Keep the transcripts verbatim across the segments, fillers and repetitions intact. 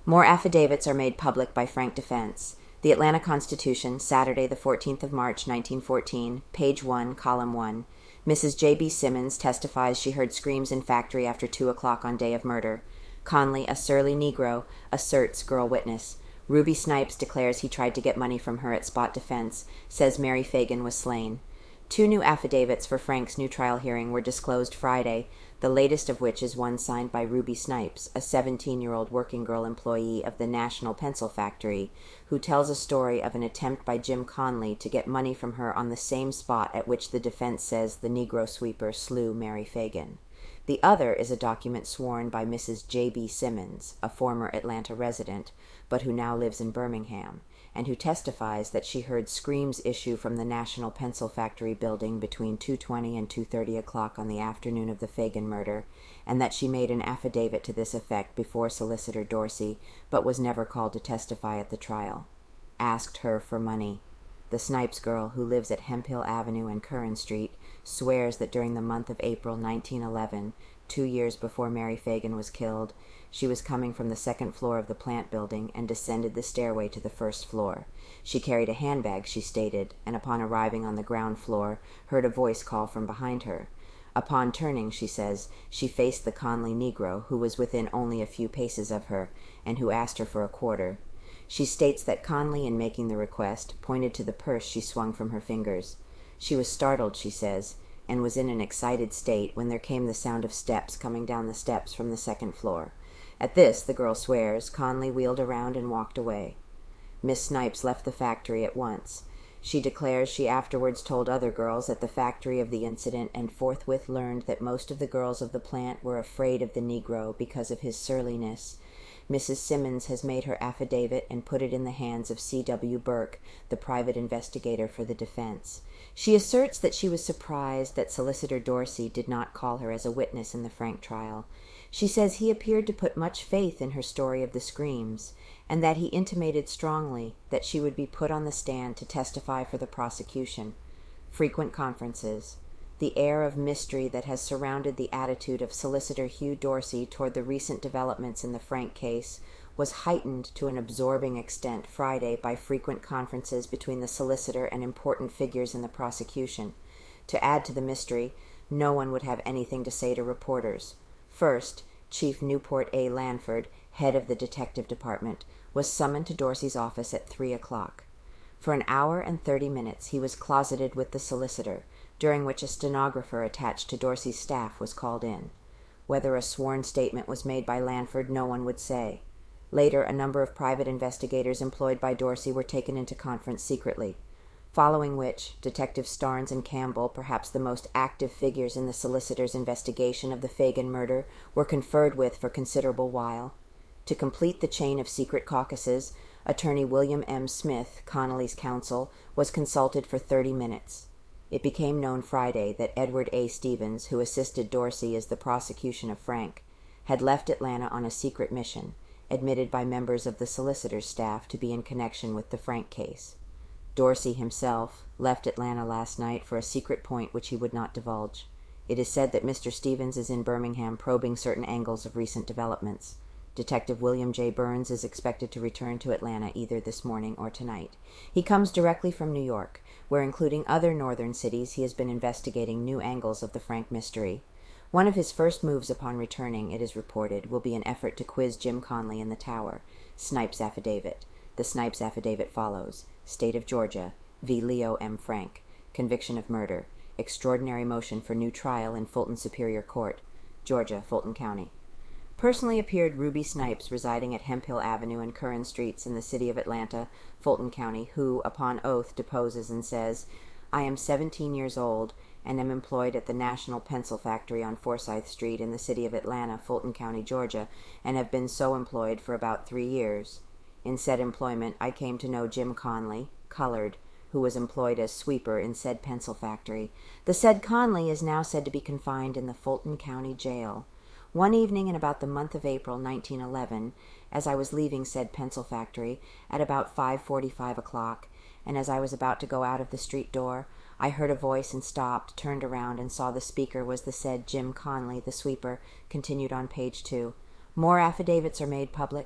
More affidavits are made public by Frank defense. The Atlanta Constitution, Saturday, the fourteenth of March, nineteen fourteen, page one, column one. Missus J B Simmons testifies she heard screams in factory after two o'clock on day of murder. Conley, a surly Negro, asserts girl witness. Ruby Snipes declares he tried to get money from her at spot defense, says Mary Fagan was slain. Two new affidavits for Frank's new trial hearing were disclosed Friday, the latest of which is one signed by Ruby Snipes, a seventeen-year-old working girl employee of the National Pencil Factory, who tells a story of an attempt by Jim Conley to get money from her on the same spot at which the defense says the Negro sweeper slew Mary Fagan. The other is a document sworn by Missus J B Simmons, a former Atlanta resident, but who now lives in Birmingham, and who testifies that she heard screams issue from the National Pencil Factory building between two twenty and two thirty o'clock on the afternoon of the Fagan murder, and that she made an affidavit to this effect before Solicitor Dorsey, but was never called to testify at the trial. Asked her for money. The Snipes girl, who lives at Hemphill Avenue and Curran Street, swears that during the month of April nineteen eleven, two years before Mary Fagan was killed, she was coming from the second floor of the plant building and descended the stairway to the first floor. She carried a handbag, she stated, and upon arriving on the ground floor, heard a voice call from behind her. Upon turning, she says, she faced the Conley Negro, who was within only a few paces of her, and who asked her for a quarter. She states that Conley, in making the request, pointed to the purse she swung from her fingers. She was startled, she says, and was in an excited state when there came the sound of steps coming down the steps from the second floor. At this, the girl swears, Conley wheeled around and walked away. Miss Snipes left the factory at once. She declares she afterwards told other girls at the factory of the incident and forthwith learned that most of the girls of the plant were afraid of the Negro because of his surliness. Missus Simmons has made her affidavit and put it in the hands of C W Burke, the private investigator for the defense. She asserts that she was surprised that Solicitor Dorsey did not call her as a witness in the Frank trial. She says he appeared to put much faith in her story of the screams, and that he intimated strongly that she would be put on the stand to testify for the prosecution. Frequent conferences. The air of mystery that has surrounded the attitude of Solicitor Hugh Dorsey toward the recent developments in the Frank case was heightened to an absorbing extent Friday by frequent conferences between the solicitor and important figures in the prosecution. To add to the mystery, no one would have anything to say to reporters. First, Chief Newport A. Lanford, head of the detective department, was summoned to Dorsey's office at three o'clock. For an hour and thirty minutes he was closeted with the solicitor, during which a stenographer attached to Dorsey's staff was called in. Whether a sworn statement was made by Lanford, no one would say. Later, a number of private investigators employed by Dorsey were taken into conference secretly, following which Detectives Starnes and Campbell, perhaps the most active figures in the solicitor's investigation of the Fagan murder, were conferred with for considerable while. To complete the chain of secret caucuses, Attorney William M. Smith, Connolly's counsel, was consulted for thirty minutes. It became known Friday that Edward A. Stevens, who assisted Dorsey as the prosecution of Frank, had left Atlanta on a secret mission, admitted by members of the solicitor's staff to be in connection with the Frank case. Dorsey himself left Atlanta last night for a secret point which he would not divulge. It is said that Mister Stevens is in Birmingham probing certain angles of recent developments. Detective William J. Burns is expected to return to Atlanta either this morning or tonight. He comes directly from New York, where, including other northern cities, he has been investigating new angles of the Frank mystery. One of his first moves upon returning, it is reported, will be an effort to quiz Jim Conley in the Tower. Snipes' affidavit. The Snipes' affidavit follows. State of Georgia v. Leo M. Frank. Conviction of murder. Extraordinary motion for new trial in Fulton Superior Court. Georgia, Fulton County. Personally appeared Ruby Snipes, residing at Hemphill Avenue and Curran Streets in the city of Atlanta, Fulton County, who, upon oath, deposes and says, I am seventeen years old and am employed at the National Pencil Factory on Forsyth Street in the city of Atlanta, Fulton County, Georgia, and have been so employed for about three years. In said employment, I came to know Jim Conley, colored, who was employed as sweeper in said pencil factory. The said Conley is now said to be confined in the Fulton County Jail. One evening in about the month of April, nineteen eleven, as I was leaving said pencil factory at about five forty-five o'clock, and as I was about to go out of the street door, I heard a voice and stopped, turned around, and saw the speaker was the said Jim Conley, the sweeper, continued on page two. More affidavits are made public,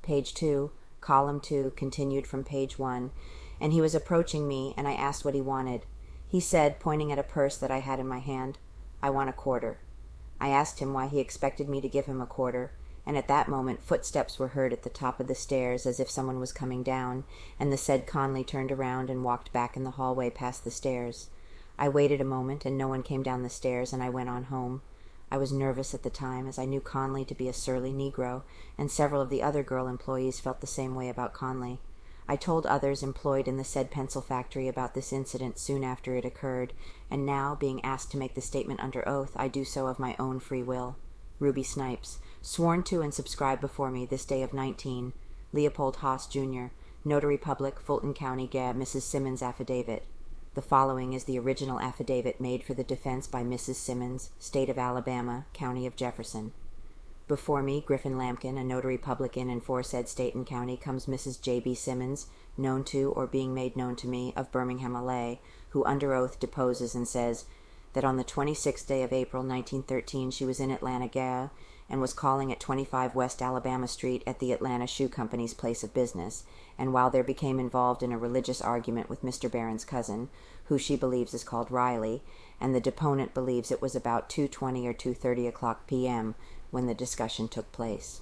page two, column two, continued from page one, and he was approaching me, and I asked what he wanted. He said, pointing at a purse that I had in my hand, "I want a quarter." I asked him why he expected me to give him a quarter, and at that moment footsteps were heard at the top of the stairs as if someone was coming down, and the said Conley turned around and walked back in the hallway past the stairs. I waited a moment, and no one came down the stairs, and I went on home. I was nervous at the time, as I knew Conley to be a surly Negro, and several of the other girl employees felt the same way about Conley. I told others employed in the said pencil factory about this incident soon after it occurred, and now, being asked to make the statement under oath, I do so of my own free will. Ruby Snipes, sworn to and subscribed before me this day of nineteen. Leopold Haas, Junior, Notary Public, Fulton County, Gab, Missus Simmons affidavit. The following is the original affidavit made for the defense by Missus Simmons, State of Alabama, County of Jefferson. Before me, Griffin Lampkin, a notary public in and for said state and county, comes Missus J B Simmons, known to or being made known to me, of Birmingham, L A, who under oath deposes and says that on the twenty-sixth day of April, nineteen thirteen, she was in Atlanta, Georgia, and was calling at twenty-five West Alabama Street at the Atlanta Shoe Company's place of business, and while there became involved in a religious argument with Mister Barron's cousin, who she believes is called Riley, and the deponent believes it was about two twenty or two thirty o'clock p m when the discussion took place.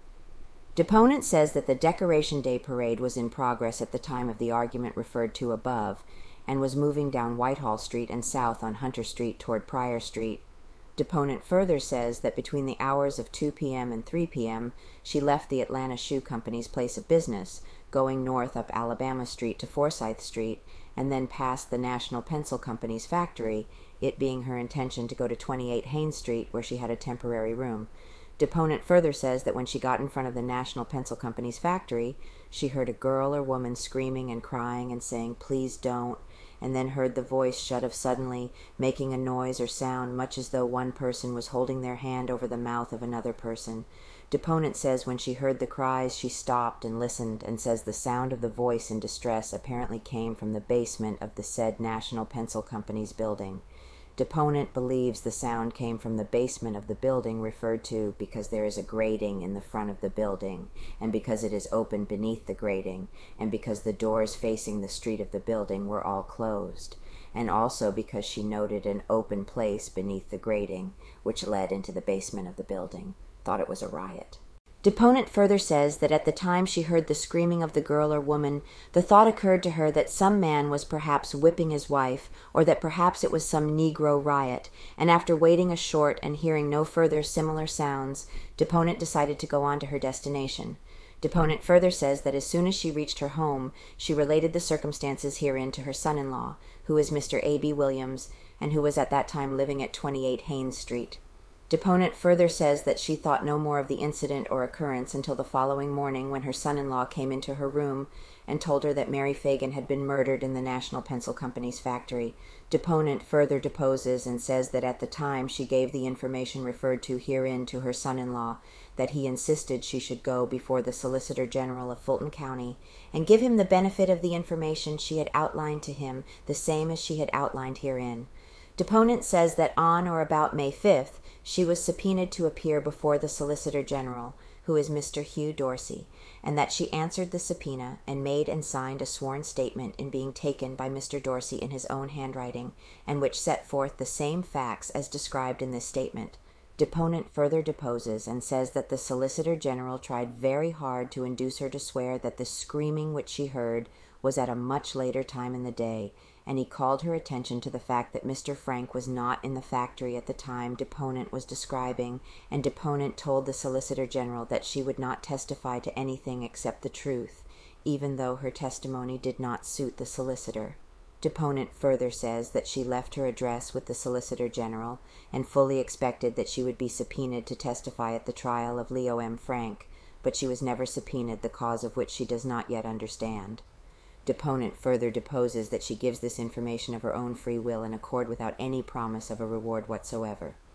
Deponent says that the Decoration Day parade was in progress at the time of the argument referred to above, and was moving down Whitehall Street and south on Hunter Street toward Pryor Street. Deponent further says that between the hours of two p m and three p m she left the Atlanta Shoe Company's place of business, going north up Alabama Street to Forsyth Street, and then past the National Pencil Company's factory, it being her intention to go to twenty-eight Haynes Street, where she had a temporary room. Deponent further says that when she got in front of the National Pencil Company's factory, she heard a girl or woman screaming and crying and saying, "Please don't," and then heard the voice shut of suddenly, making a noise or sound much as though one person was holding their hand over the mouth of another person. Deponent says when she heard the cries, she stopped and listened, and says the sound of the voice in distress apparently came from the basement of the said National Pencil Company's building. Deponent believes the sound came from the basement of the building referred to because there is a grating in the front of the building, and because it is open beneath the grating, and because the doors facing the street of the building were all closed, and also because she noted an open place beneath the grating, which led into the basement of the building. Thought it was a riot. Deponent further says that at the time she heard the screaming of the girl or woman, the thought occurred to her that some man was perhaps whipping his wife, or that perhaps it was some Negro riot, and after waiting a short and hearing no further similar sounds, Deponent decided to go on to her destination. Deponent further says that as soon as she reached her home, she related the circumstances herein to her son-in-law, who is Mister A B Williams, and who was at that time living at twenty-eight Haynes Street. Deponent further says that she thought no more of the incident or occurrence until the following morning when her son-in-law came into her room and told her that Mary Fagan had been murdered in the National Pencil Company's factory. Deponent further deposes and says that at the time she gave the information referred to herein to her son-in-law, that he insisted she should go before the Solicitor General of Fulton County and give him the benefit of the information she had outlined to him, the same as she had outlined herein. Deponent says that on or about May fifth, she was subpoenaed to appear before the Solicitor General, who is Mister Hugh Dorsey, and that she answered the subpoena and made and signed a sworn statement in being taken by Mister Dorsey in his own handwriting, and which set forth the same facts as described in this statement. Deponent further deposes and says that the Solicitor General tried very hard to induce her to swear that the screaming which she heard was at a much later time in the day, and he called her attention to the fact that Mister Frank was not in the factory at the time Deponent was describing, and Deponent told the Solicitor General that she would not testify to anything except the truth, even though her testimony did not suit the solicitor. Deponent further says that she left her address with the Solicitor General and fully expected that she would be subpoenaed to testify at the trial of Leo M. Frank, but she was never subpoenaed, the cause of which she does not yet understand. Deponent further deposes that she gives this information of her own free will in accord without any promise of a reward whatsoever.